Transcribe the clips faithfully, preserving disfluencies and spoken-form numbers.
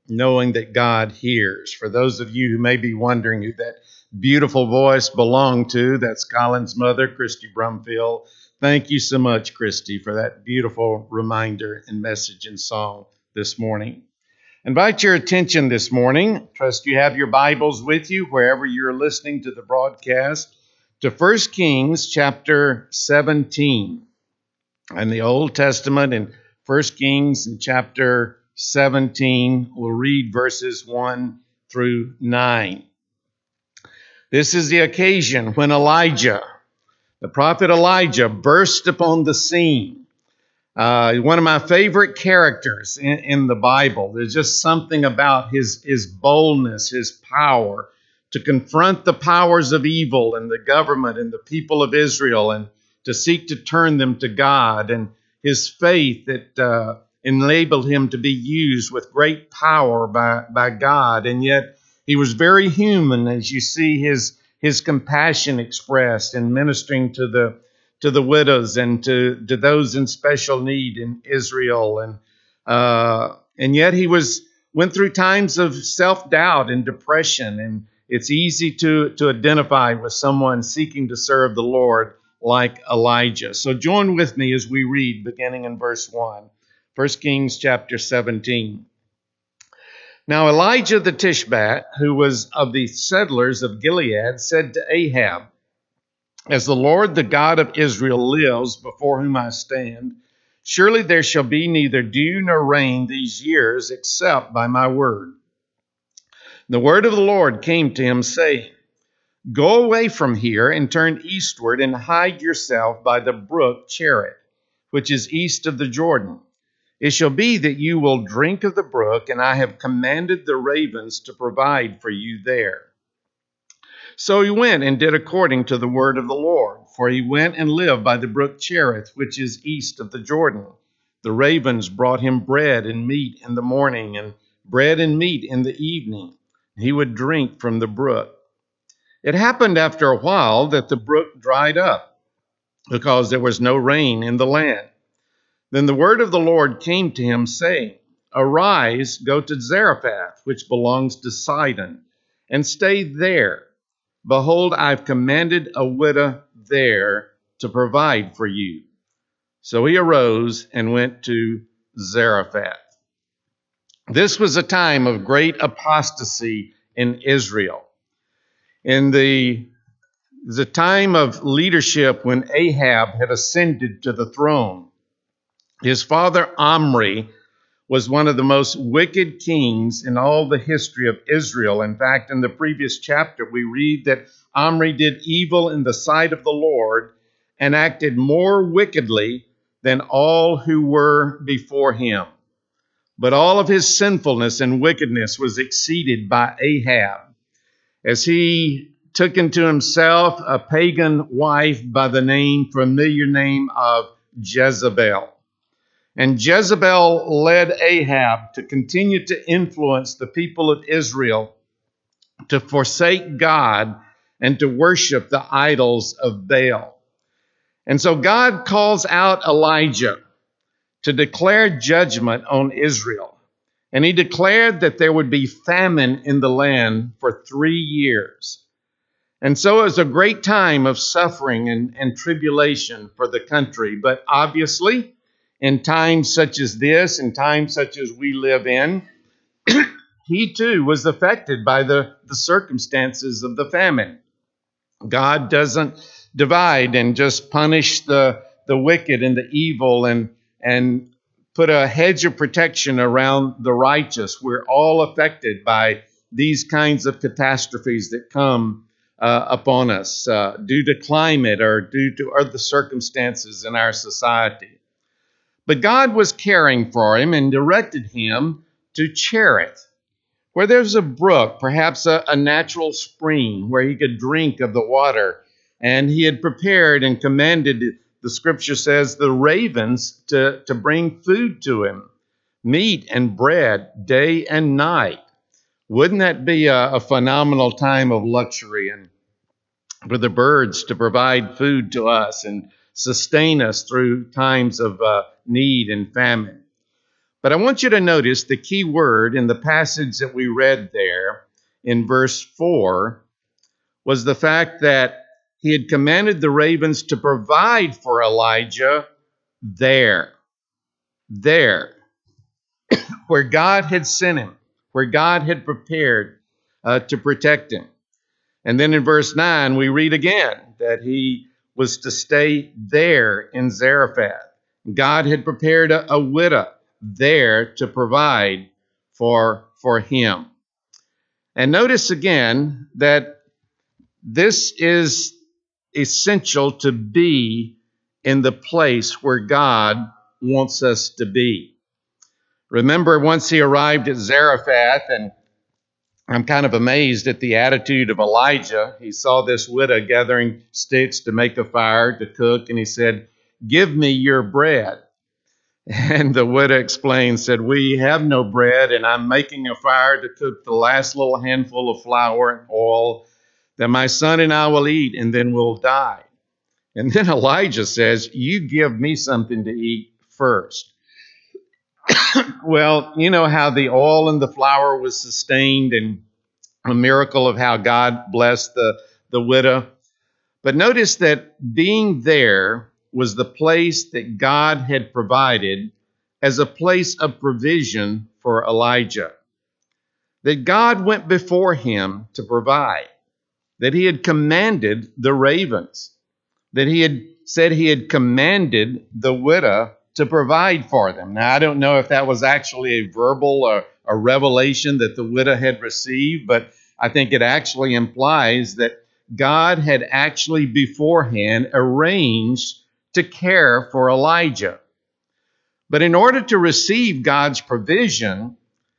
knowing that God hears. For those of you who may be wondering who that beautiful voice belonged to, that's Colin's mother, Christy Brumfield. Thank you so much, Christy, for that beautiful reminder and message and song this morning. Invite your attention this morning. Trust you have your Bibles with you wherever you're listening to the broadcast, to First Kings chapter seventeen. In the Old Testament, in First Kings in chapter seventeen, we'll read verses one through nine. This is the occasion when Elijah, the prophet Elijah, burst upon the scene. Uh, one of my favorite characters in, in the Bible. There's just something about his, his boldness, his power to confront the powers of evil and the government and the people of Israel, and to seek to turn them to God, and his faith that uh, enabled him to be used with great power by, by God. And yet he was very human, as you see his, his compassion expressed in ministering to the to the widows and to, to those in special need in Israel. And uh, and yet he was went through times of self-doubt and depression. And it's easy to, to identify with someone seeking to serve the Lord like Elijah. So join with me as we read, beginning in verse one, First Kings chapter seventeen. Now Elijah the Tishbite, who was of the settlers of Gilead, said to Ahab, "As the Lord, the God of Israel, lives, before whom I stand, surely there shall be neither dew nor rain these years except by my word." The word of the Lord came to him, saying, "Go away from here and turn eastward and hide yourself by the brook Cherith, which is east of the Jordan. It shall be that you will drink of the brook, and I have commanded the ravens to provide for you there." So he went and did according to the word of the Lord, for he went and lived by the brook Cherith, which is east of the Jordan. The ravens brought him bread and meat in the morning, and bread and meat in the evening. He would drink from the brook. It happened after a while that the brook dried up, because there was no rain in the land. Then the word of the Lord came to him, saying, "Arise, go to Zarephath, which belongs to Sidon, and stay there. Behold, I've commanded a widow there to provide for you." So he arose and went to Zarephath. This was a time of great apostasy in Israel. In the, the time of leadership when Ahab had ascended to the throne, his father Omri was one of the most wicked kings in all the history of Israel. In fact, in the previous chapter, we read that Omri did evil in the sight of the Lord and acted more wickedly than all who were before him. But all of his sinfulness and wickedness was exceeded by Ahab, as he took unto himself a pagan wife by the name, familiar name of Jezebel. And Jezebel led Ahab to continue to influence the people of Israel to forsake God and to worship the idols of Baal. And so God calls out Elijah to declare judgment on Israel. And he declared that there would be famine in the land for three years. And so it was a great time of suffering and, and tribulation for the country. But obviously, in times such as this, in times such as we live in, he too was affected by the, the circumstances of the famine. God doesn't divide and just punish the, the wicked and the evil and, and put a hedge of protection around the righteous. We're all affected by these kinds of catastrophes that come uh, upon us uh, due to climate or due to other circumstances in our society. But God was caring for him and directed him to Cherith, where there's a brook, perhaps a, a natural spring, where he could drink of the water. And he had prepared and commanded, the scripture says, the ravens to, to bring food to him, meat and bread day and night. Wouldn't that be a, a phenomenal time of luxury, and for the birds to provide food to us and sustain us through times of uh, need and famine? But I want you to notice the key word in the passage that we read there in verse four was the fact that he had commanded the ravens to provide for Elijah there, there, where God had sent him, where God had prepared uh, to protect him. And then in verse nine, we read again that he was to stay there in Zarephath. God had prepared a, a widow there to provide for, for him. And notice again that this is essential to be in the place where God wants us to be. Remember, once he arrived at Zarephath, and I'm kind of amazed at the attitude of Elijah. He saw this widow gathering sticks to make a fire to cook, and he said, "Give me your bread." And the widow explained, said, "We have no bread, and I'm making a fire to cook the last little handful of flour and oil that my son and I will eat, and then we'll die." And then Elijah says, "You give me something to eat first." Well, you know how the oil and the flour was sustained, and a miracle of how God blessed the, the widow. But notice that being there was the place that God had provided as a place of provision for Elijah. That God went before him to provide. That he had commanded the ravens. That he had said he had commanded the widow to provide for them. Now, I don't know if that was actually a verbal or a revelation that the widow had received, but I think it actually implies that God had actually beforehand arranged to care for Elijah. But in order to receive God's provision,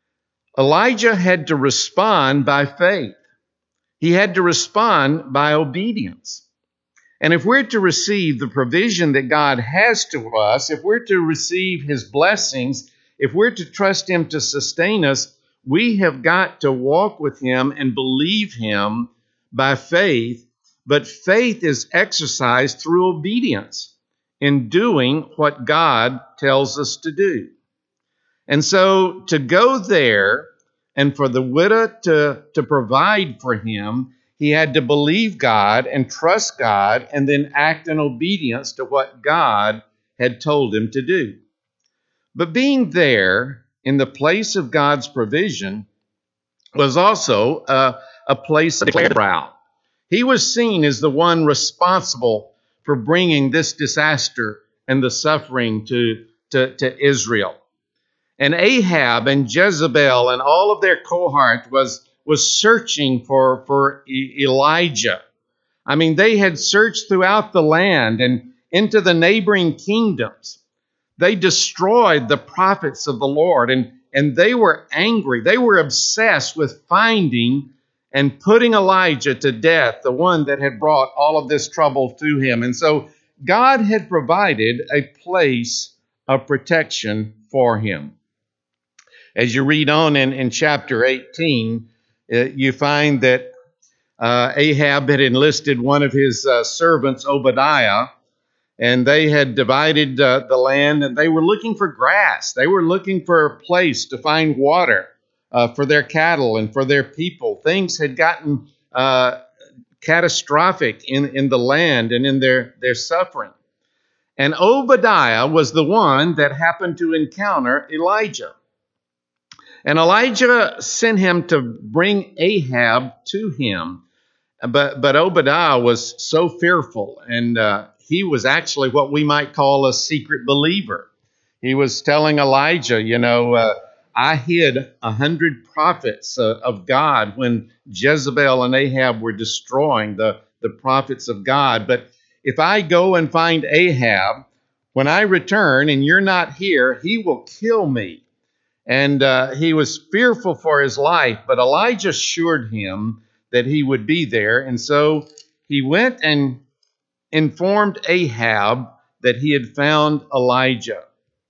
Elijah had to respond by faith. He had to respond by obedience. And if we're to receive the provision that God has to us, if we're to receive his blessings, if we're to trust him to sustain us, we have got to walk with him and believe him by faith. But faith is exercised through obedience in doing what God tells us to do. And so to go there and for the widow to, to provide for him, he had to believe God and trust God and then act in obedience to what God had told him to do. But being there in the place of God's provision was also a, a place of trial. He was seen as the one responsible for bringing this disaster and the suffering to, to, to Israel. And Ahab and Jezebel and all of their cohort was, was searching for, for E- Elijah. I mean, they had searched throughout the land and into the neighboring kingdoms. They destroyed the prophets of the Lord, and, and they were angry. They were obsessed with finding and putting Elijah to death, the one that had brought all of this trouble to him. And so God had provided a place of protection for him. As you read on in, in chapter eighteen, uh, you find that uh, Ahab had enlisted one of his uh, servants, Obadiah, and they had divided uh, the land, and they were looking for grass. They were looking for a place to find water uh, for their cattle and for their people. Things had gotten uh, catastrophic in, in the land and in their, their suffering. And Obadiah was the one that happened to encounter Elijah. And Elijah sent him to bring Ahab to him. But, but Obadiah was so fearful, and uh, he was actually what we might call a secret believer. He was telling Elijah, you know, uh, I hid a hundred prophets uh, of God when Jezebel and Ahab were destroying the, the prophets of God. But if I go and find Ahab, when I return and you're not here, he will kill me. And uh, he was fearful for his life, but Elijah assured him that he would be there. And so he went and informed Ahab that he had found Elijah.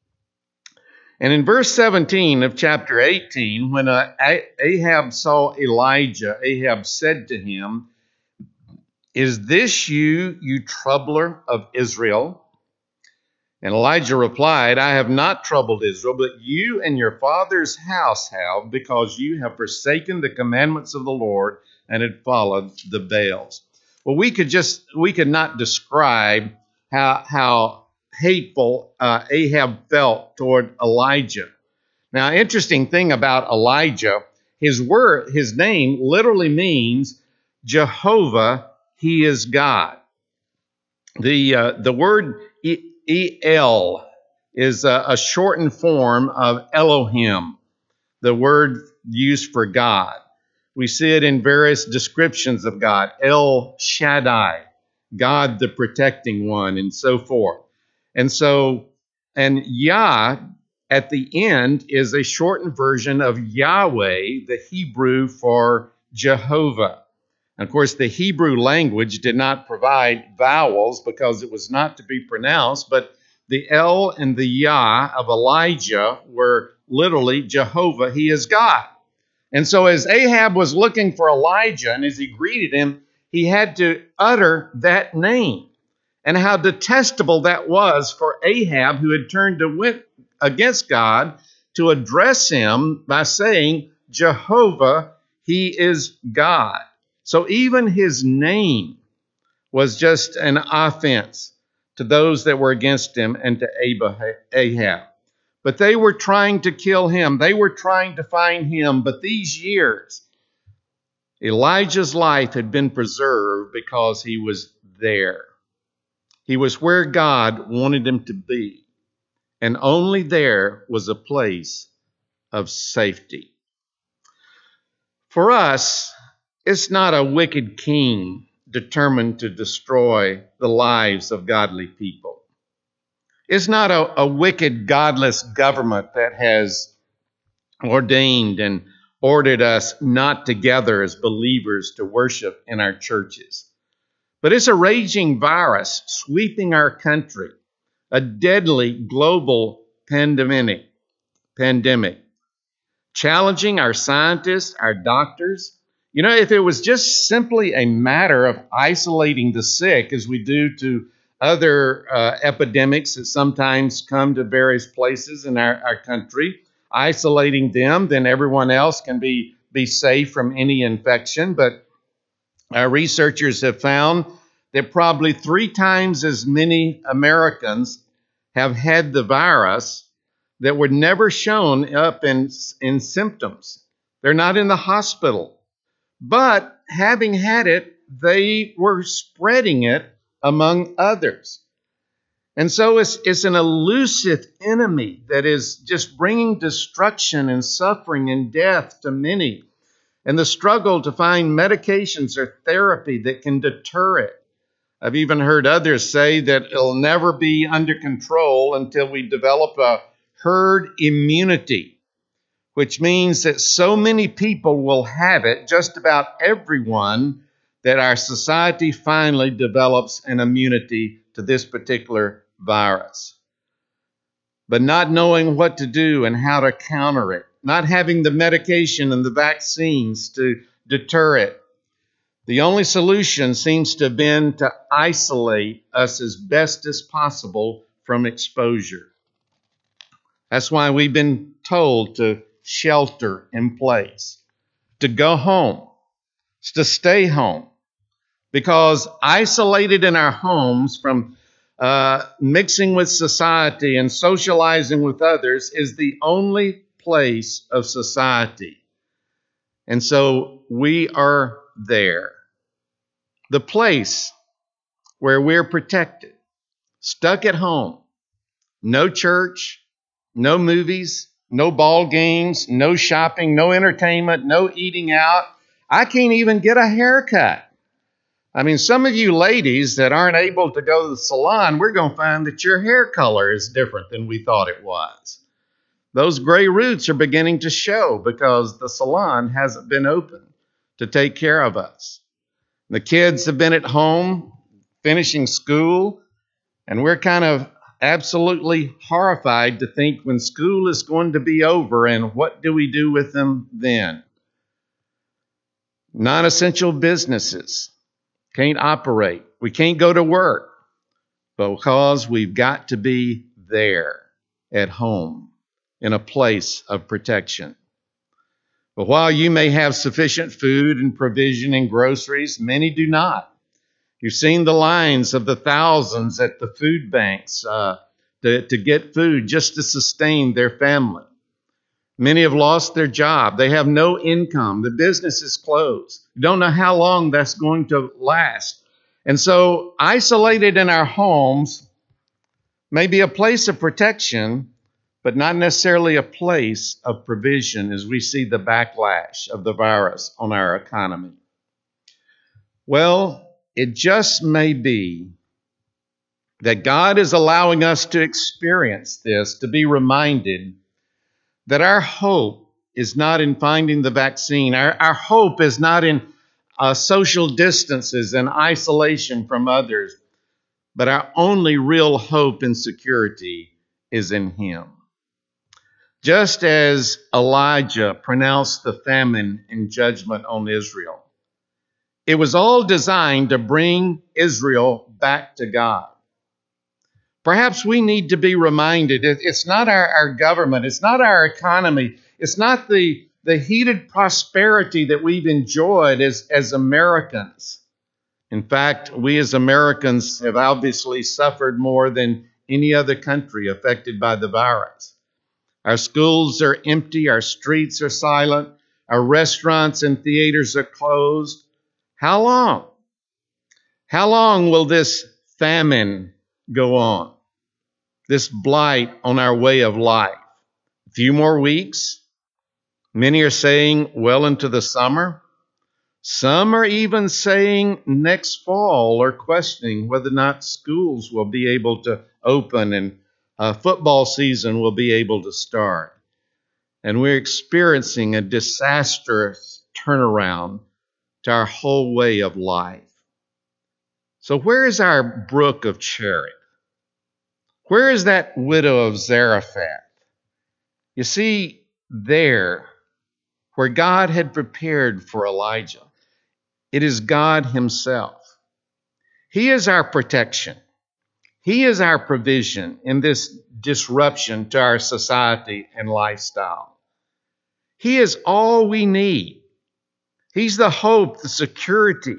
And in verse seventeen of chapter eighteen, when uh, Ahab saw Elijah, Ahab said to him, "Is this you, you troubler of Israel?" And Elijah replied, I have not troubled Israel, but you and your father's house have, because you have forsaken the commandments of the Lord and had followed the Baals. Well, we could just, we could not describe how, how hateful uh, Ahab felt toward Elijah. Now, interesting thing about Elijah, his word, his name literally means Jehovah, he is God. The, uh, the word El is a, a shortened form of Elohim, the word used for God. We see it in various descriptions of God. El Shaddai, God the protecting one, and so forth. And so, and Yah at the end is a shortened version of Yahweh, the Hebrew for Jehovah. And of course, the Hebrew language did not provide vowels because it was not to be pronounced, but the El and the Yah of Elijah were literally Jehovah, he is God. And so as Ahab was looking for Elijah and as he greeted him, he had to utter that name. And how detestable that was for Ahab, who had turned to went against God, to address him by saying, Jehovah, he is God. So even his name was just an offense to those that were against him and to Ahab. But they were trying to kill him. They were trying to find him. But these years, Elijah's life had been preserved because he was there. He was where God wanted him to be. And only there was a place of safety. For us, it's not a wicked king determined to destroy the lives of godly people. It's not a, a wicked, godless government that has ordained and ordered us not to gather as believers to worship in our churches. But it's a raging virus sweeping our country, a deadly global pandemic, pandemic, challenging our scientists, our doctors. You know, if it was just simply a matter of isolating the sick, as we do to other uh, epidemics that sometimes come to various places in our, our country, isolating them, then everyone else can be, be safe from any infection. But our researchers have found that probably three times as many Americans have had the virus that were never shown up in, in symptoms. They're not in the hospital. But having had it, they were spreading it among others. And so it's, it's an elusive enemy that is just bringing destruction and suffering and death to many. And the struggle to find medications or therapy that can deter it. I've even heard others say that it'll never be under control until we develop a herd immunity, which means that so many people will have it, just about everyone, that our society finally develops an immunity to this particular virus. But not knowing what to do and how to counter it, not having the medication and the vaccines to deter it. The only solution seems to have been to isolate us as best as possible from exposure. That's why we've been told to shelter in place, to go home, to stay home, because isolated in our homes from uh, mixing with society and socializing with others is the only place of society. And so we are there. The place where we're protected, stuck at home, no church, no movies, no ball games, no shopping, no entertainment, no eating out. I can't even get a haircut. I mean, some of you ladies that aren't able to go to the salon, we're going to find that your hair color is different than we thought it was. Those gray roots are beginning to show because the salon hasn't been open to take care of us. The kids have been at home finishing school, and we're kind of absolutely horrified to think when school is going to be over and what do we do with them then? Non-essential businesses can't operate. We can't go to work because we've got to be there at home in a place of protection. But while you may have sufficient food and provision and groceries, many do not. You've seen the lines of the thousands at the food banks uh, to, to get food just to sustain their family. Many have lost their job. They have no income. The business is closed. You don't know how long that's going to last. And so isolated in our homes may be a place of protection, but not necessarily a place of provision as we see the backlash of the virus on our economy. Well, it just may be that God is allowing us to experience this, to be reminded that our hope is not in finding the vaccine. Our, our hope is not in uh, social distances and isolation from others, but our only real hope and security is in Him. Just as Elijah pronounced the famine and judgment on Israel, it was all designed to bring Israel back to God. Perhaps we need to be reminded it's not our, our government, it's not our economy, it's not the, the heated prosperity that we've enjoyed as, as Americans. In fact, we as Americans have obviously suffered more than any other country affected by the virus. Our schools are empty, our streets are silent, our restaurants and theaters are closed. How long? How long will this famine go on? This blight on our way of life? A few more weeks? Many are saying well into the summer. Some are even saying next fall or questioning whether or not schools will be able to open and uh, football season will be able to start. And we're experiencing a disastrous turnaround to our whole way of life. So where is our brook of Cherith? Where is that widow of Zarephath? You see, there, where God had prepared for Elijah, it is God Himself. He is our protection. He is our provision in this disruption to our society and lifestyle. He is all we need. He's the hope, the security,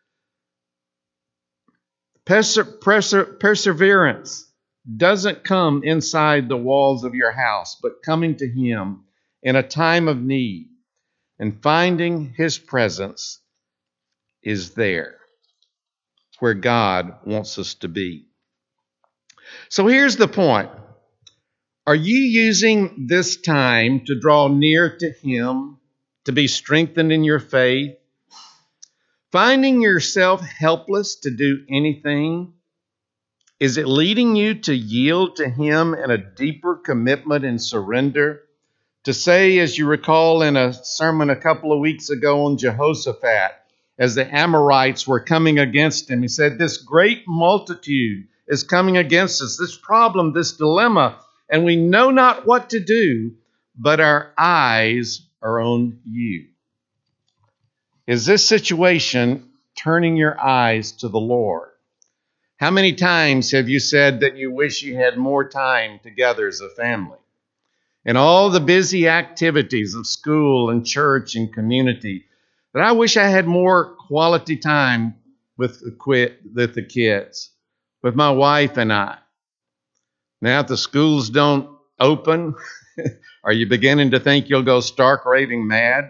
perse- perse- perseverance doesn't come inside the walls of your house, but coming to Him in a time of need and finding His presence is there where God wants us to be. So here's the point. Are you using this time to draw near to Him, to be strengthened in your faith? Finding yourself helpless to do anything? Is it leading you to yield to Him in a deeper commitment and surrender? To say, as you recall in a sermon a couple of weeks ago on Jehoshaphat, as the Amorites were coming against him, he said, this great multitude is coming against us, this problem, this dilemma, and we know not what to do, but our eyes are on you. Is this situation turning your eyes to the Lord? How many times have you said that you wish you had more time together as a family? And all the busy activities of school and church and community, that I wish I had more quality time with the, with the kids, with my wife and I. Now, if the schools don't open, are you beginning to think you'll go stark raving mad?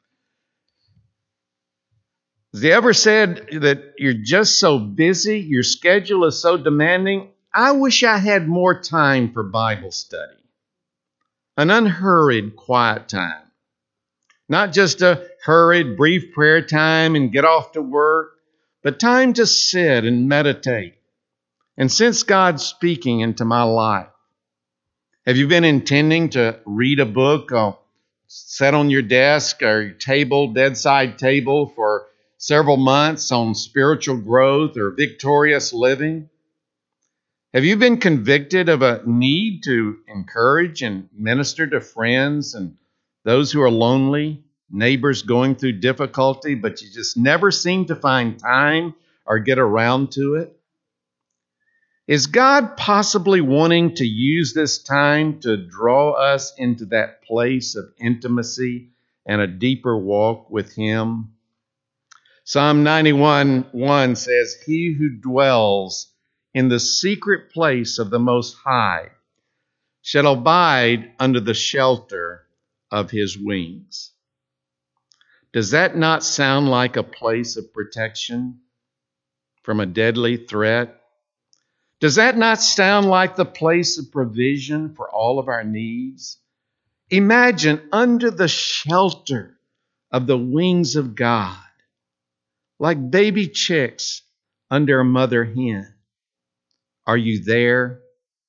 Has he ever said that you're just so busy, your schedule is so demanding? I wish I had more time for Bible study. An unhurried, quiet time. Not just a hurried, brief prayer time and get off to work, but time to sit and meditate and sense God speaking into my life. Have you been intending to read a book or set on your desk or your table, bedside table for several months on spiritual growth or victorious living? Have you been convicted of a need to encourage and minister to friends and those who are lonely, neighbors going through difficulty, but you just never seem to find time or get around to it? Is God possibly wanting to use this time to draw us into that place of intimacy and a deeper walk with Him? Psalm ninety-one one says, "He who dwells in the secret place of the Most High shall abide under the shelter of His wings." Does that not sound like a place of protection from a deadly threat? Does that not sound like the place of provision for all of our needs? Imagine under the shelter of the wings of God, like baby chicks under a mother hen. Are you there?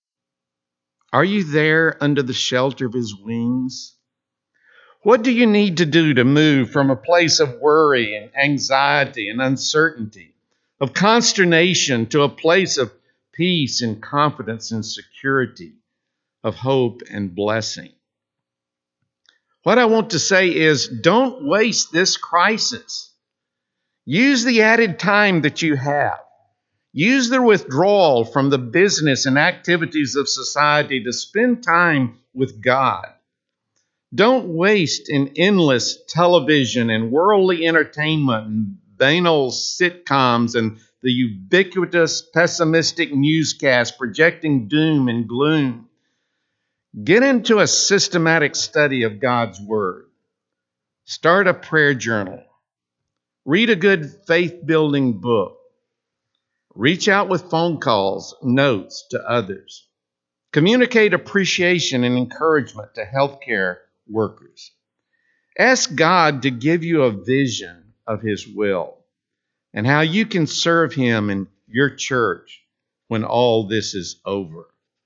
Are you there under the shelter of His wings? What do you need to do to move from a place of worry and anxiety and uncertainty, of consternation, to a place of peace and confidence and security, of hope and blessing? What I want to say is, don't waste this crisis. Use the added time that you have. Use the withdrawal from the business and activities of society to spend time with God. Don't waste in endless television and worldly entertainment and banal sitcoms and the ubiquitous pessimistic newscasts projecting doom and gloom. Get into a systematic study of God's Word. Start a prayer journal. Read a good faith-building book. Reach out with phone calls, notes to others. Communicate appreciation and encouragement to healthcare workers. Ask God to give you a vision of His will and how you can serve Him in your church when all this is over.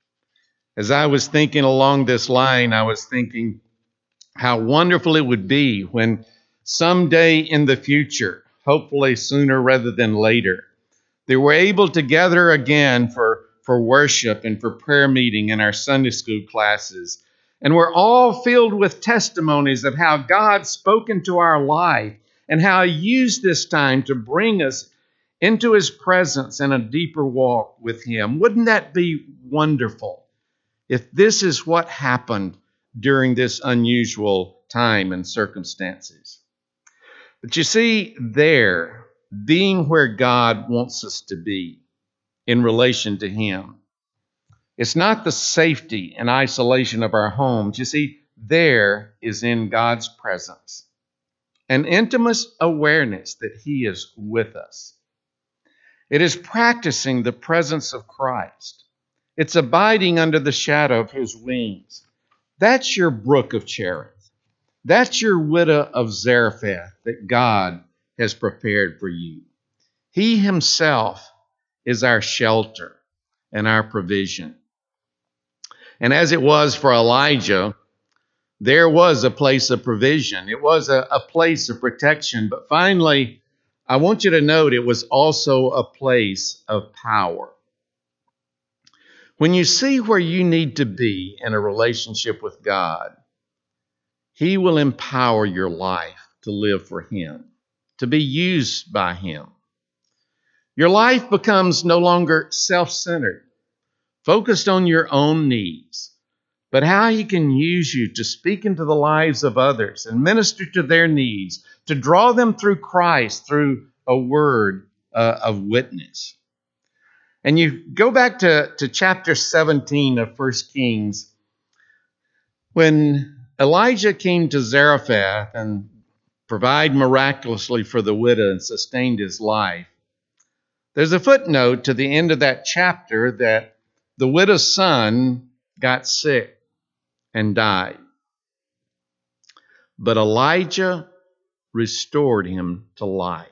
As I was thinking along this line, I was thinking how wonderful it would be when someday in the future, hopefully sooner rather than later, they were able to gather again for, for worship and for prayer meeting in our Sunday school classes. And we're all filled with testimonies of how God spoke into our life and how He used this time to bring us into His presence and a deeper walk with Him. Wouldn't that be wonderful if this is what happened during this unusual time and circumstances? But you see, there, being where God wants us to be in relation to Him, it's not the safety and isolation of our homes. You see, there is in God's presence an intimate awareness that He is with us. It is practicing the presence of Christ. It's abiding under the shadow of His wings. That's your brook of Cherith. That's your widow of Zarephath that God has prepared for you. He Himself is our shelter and our provision. And as it was for Elijah, there was a place of provision. It was a, a place of protection. But finally, I want you to note it was also a place of power. When you see where you need to be in a relationship with God, He will empower your life to live for Him, to be used by Him. Your life becomes no longer self-centered, focused on your own needs, but how He can use you to speak into the lives of others and minister to their needs, to draw them through Christ, through a word uh, of witness. And you go back to, to chapter seventeen of First Kings, when Elijah came to Zarephath and provided miraculously for the widow and sustained his life. There's a footnote to the end of that chapter that the widow's son got sick and died. But Elijah restored him to life.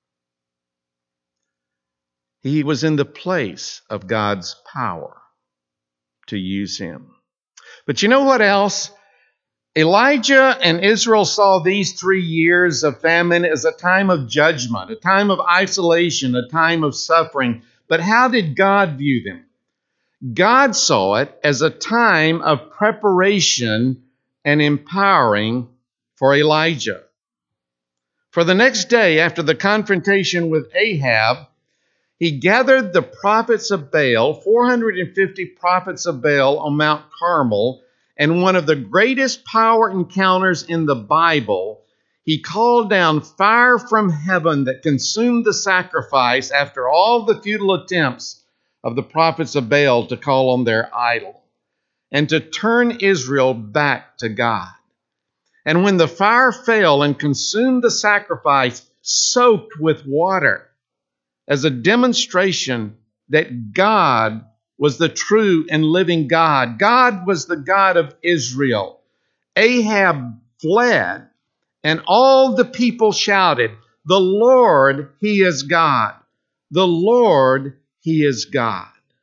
He was in the place of God's power to use him. But you know what else? Elijah and Israel saw these three years of famine as a time of judgment, a time of isolation, a time of suffering. But how did God view them? God saw it as a time of preparation and empowering for Elijah. For the next day, after the confrontation with Ahab, He gathered the prophets of Baal, four hundred fifty prophets of Baal on Mount Carmel, and one of the greatest power encounters in the Bible, he called down fire from heaven that consumed the sacrifice after all the futile attempts of the prophets of Baal to call on their idol and to turn Israel back to God. And when the fire fell and consumed the sacrifice soaked with water, as a demonstration that God was the true and living God, God was the God of Israel, Ahab fled, and all the people shouted, "The Lord, He is God. The Lord, He is God."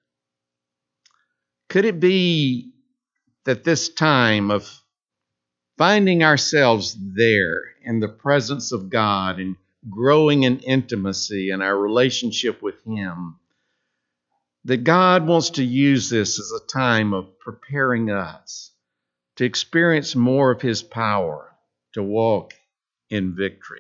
Could it be that this time of finding ourselves there in the presence of God and growing in intimacy in our relationship with Him, that God wants to use this as a time of preparing us to experience more of His power, to walk in victory?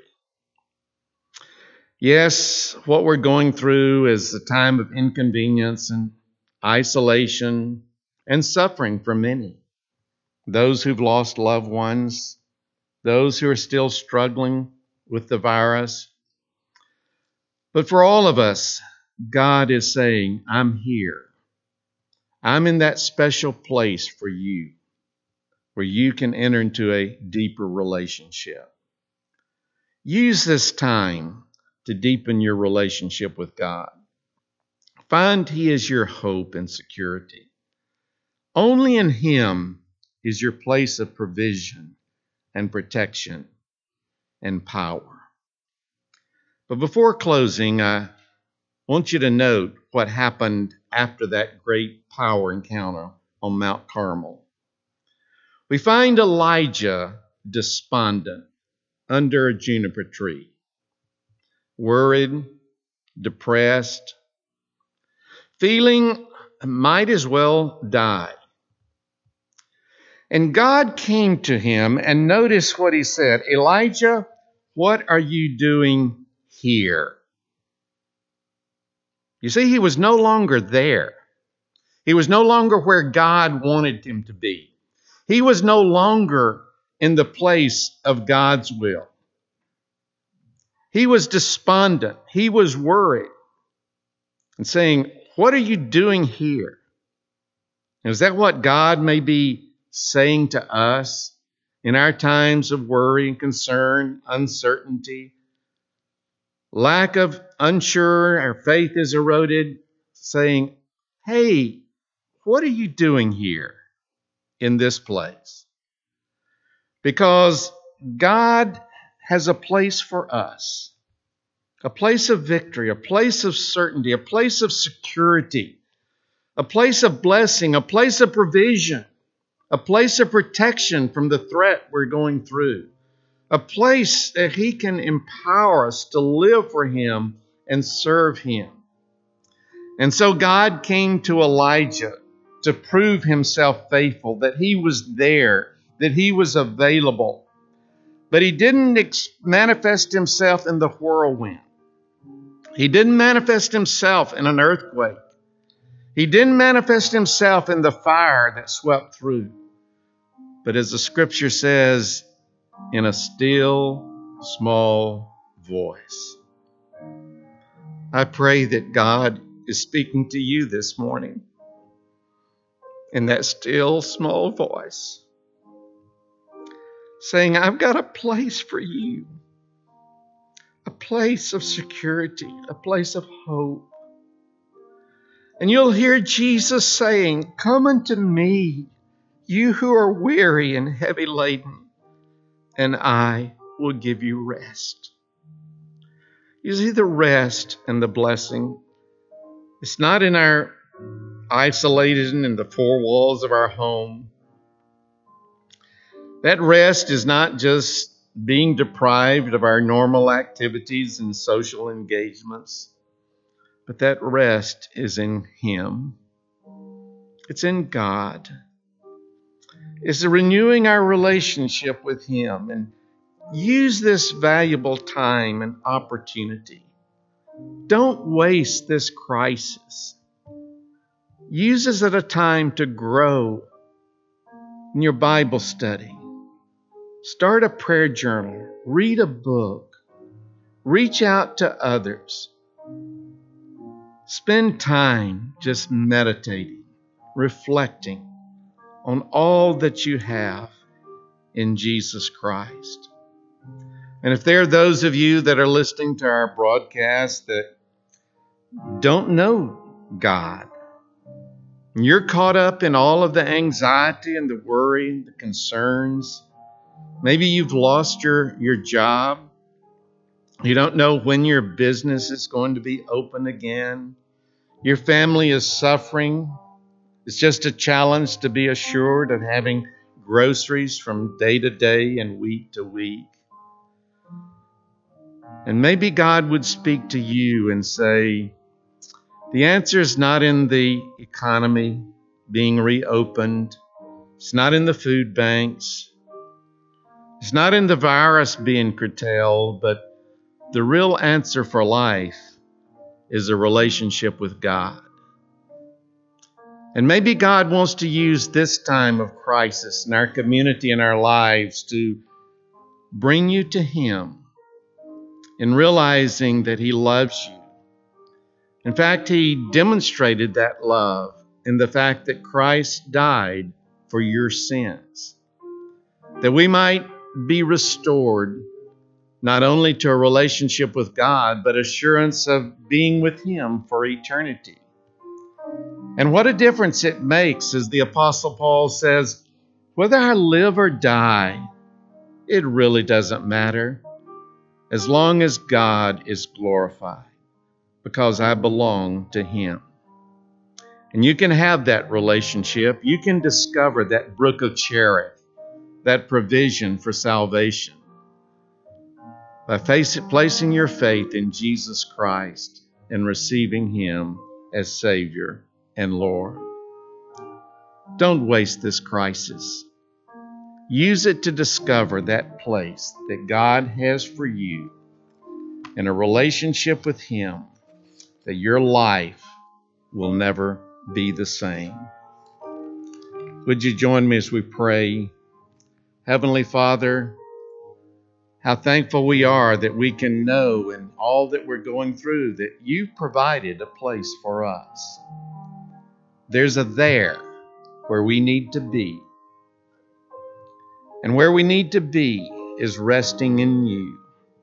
Yes, what we're going through is a time of inconvenience and isolation and suffering for many. Those who've lost loved ones, those who are still struggling with the virus. But for all of us, God is saying, I'm here. I'm in that special place for you where you can enter into a deeper relationship. Use this time to deepen your relationship with God. Find He is your hope and security. Only in Him is your place of provision and protection and power. But before closing, I want you to note what happened after that great power encounter on Mount Carmel. We find Elijah despondent under a juniper tree, worried, depressed, feeling might as well die. And God came to him, and notice what He said, "Elijah, what are you doing here?" You see, he was no longer there. He was no longer where God wanted him to be. He was no longer in the place of God's will. He was despondent. He was worried and saying, "What are you doing here?" Is that what God may be saying to us in our times of worry and concern, uncertainty, lack of unsure, our faith is eroded, saying, "Hey, what are you doing here in this place?" Because God has a place for us, a place of victory, a place of certainty, a place of security, a place of blessing, a place of provision, a place of protection from the threat we're going through, a place that He can empower us to live for Him and serve Him. And so God came to Elijah to prove Himself faithful, that He was there, that He was available. But He didn't ex- manifest Himself in the whirlwind. He didn't manifest Himself in an earthquake. He didn't manifest Himself in the fire that swept through. But as the Scripture says, in a still, small voice. I pray that God is speaking to you this morning in that still, small voice, saying, I've got a place for you, a place of security, a place of hope. And you'll hear Jesus saying, "Come unto me, you who are weary and heavy laden, and I will give you rest." You see, the rest and the blessing, it's not in our isolated in the four walls of our home. That rest is not just being deprived of our normal activities and social engagements, but that rest is in Him. It's in God. It's renewing our relationship with Him, and use this valuable time and opportunity Don't waste this crisis. Use this as a time to grow in your Bible study. Start a prayer journal. Read a book. Reach out to others. Spend time just meditating, reflecting on all that you have in Jesus Christ. And if there are those of you that are listening to our broadcast that don't know God, and you're caught up in all of the anxiety and the worry, the concerns, maybe you've lost your, your job. You don't know when your business is going to be open again. Your family is suffering. It's just a challenge to be assured of having groceries from day to day and week to week. And maybe God would speak to you and say, the answer is not in the economy being reopened. It's not in the food banks. It's not in the virus being curtailed, but the real answer for life is a relationship with God. And maybe God wants to use this time of crisis in our community and our lives to bring you to Him in realizing that He loves you. In fact, He demonstrated that love in the fact that Christ died for your sins, that we might be restored not only to a relationship with God, but assurance of being with Him for eternity. And what a difference it makes, as the Apostle Paul says, whether I live or die, it really doesn't matter, as long as God is glorified, because I belong to Him. And you can have that relationship. You can discover that brook of Cherith, that provision for salvation, by face, placing your faith in Jesus Christ and receiving Him as Savior and Lord. Don't waste this crisis. Use it to discover that place that God has for you in a relationship with Him, that your life will never be the same. Would you join me as we pray? Heavenly Father, how thankful we are that we can know in all that we're going through that you've provided a place for us. There's a there where we need to be. And where we need to be is resting in you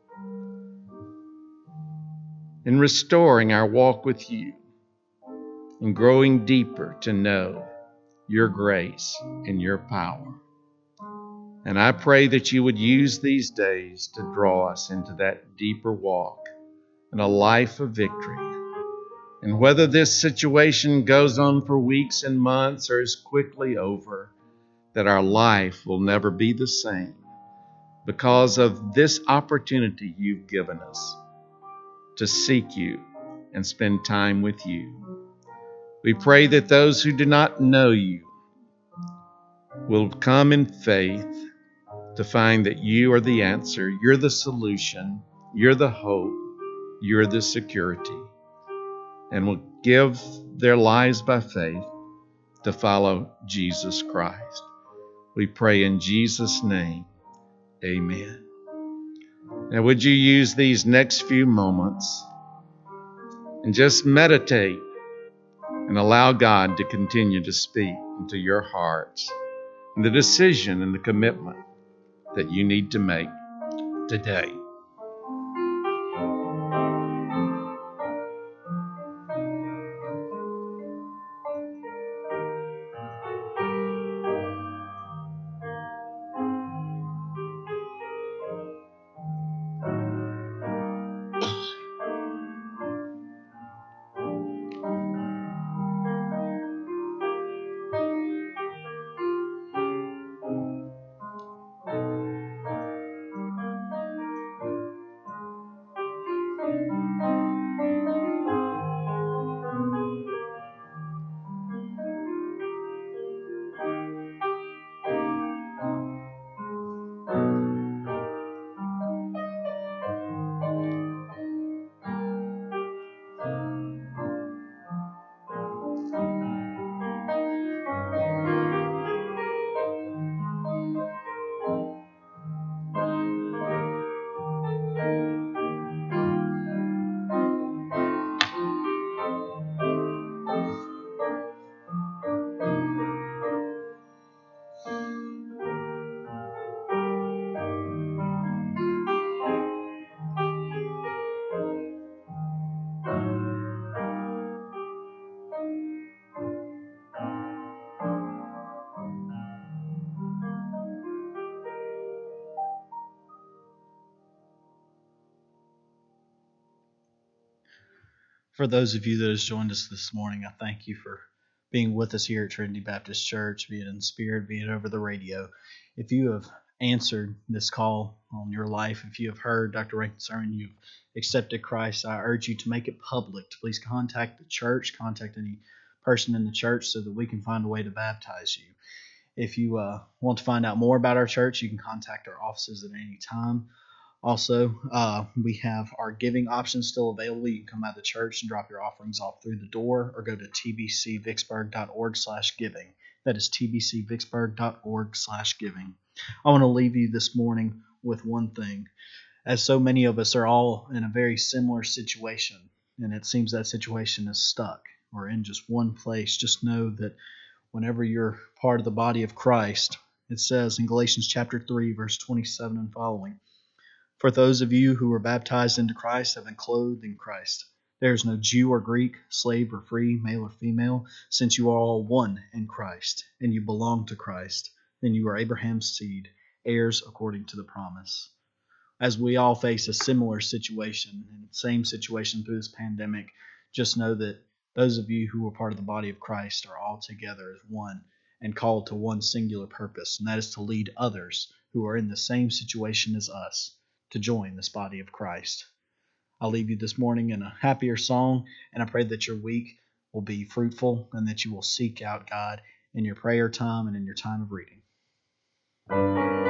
and restoring our walk with you and growing deeper to know your grace and your power. And I pray that you would use these days to draw us into that deeper walk and a life of victory. And whether this situation goes on for weeks and months or is quickly over, that our life will never be the same because of this opportunity you've given us to seek you and spend time with you. We pray that those who do not know you will come in faith to find that you are the answer, you're the solution, you're the hope, you're the security, and will give their lives by faith to follow Jesus Christ. We pray in Jesus' name, amen. Now, would you use these next few moments and just meditate and allow God to continue to speak into your hearts and the decision and the commitment that you need to make today. For those of you that has joined us this morning, I thank you for being with us here at Trinity Baptist Church, be it in spirit, be it over the radio. If you have answered this call on your life, if you have heard Doctor Rankin's sermon, you've accepted Christ, I urge you to make it public. Please contact the church, contact any person in the church so that we can find a way to baptize you. If you uh, want to find out more about our church, you can contact our offices at any time. Also, uh, we have our giving options still available. You can come out of the church and drop your offerings off through the door, or go to t b c vicksburg dot org slash giving. That is t b c vicksburg dot org slash giving. I want to leave you this morning with one thing. As so many of us are all in a very similar situation, and it seems that situation is stuck or in just one place, just know that whenever you're part of the body of Christ, it says in Galatians chapter three, verse twenty-seven and following, "For those of you who were baptized into Christ have been clothed in Christ. There is no Jew or Greek, slave or free, male or female, since you are all one in Christ, and you belong to Christ. Then you are Abraham's seed, heirs according to the promise." As we all face a similar situation, and same situation through this pandemic, just know that those of you who are part of the body of Christ are all together as one and called to one singular purpose, and that is to lead others who are in the same situation as us to join this body of Christ. I'll leave you this morning in a happier song, and I pray that your week will be fruitful and that you will seek out God in your prayer time and in your time of reading.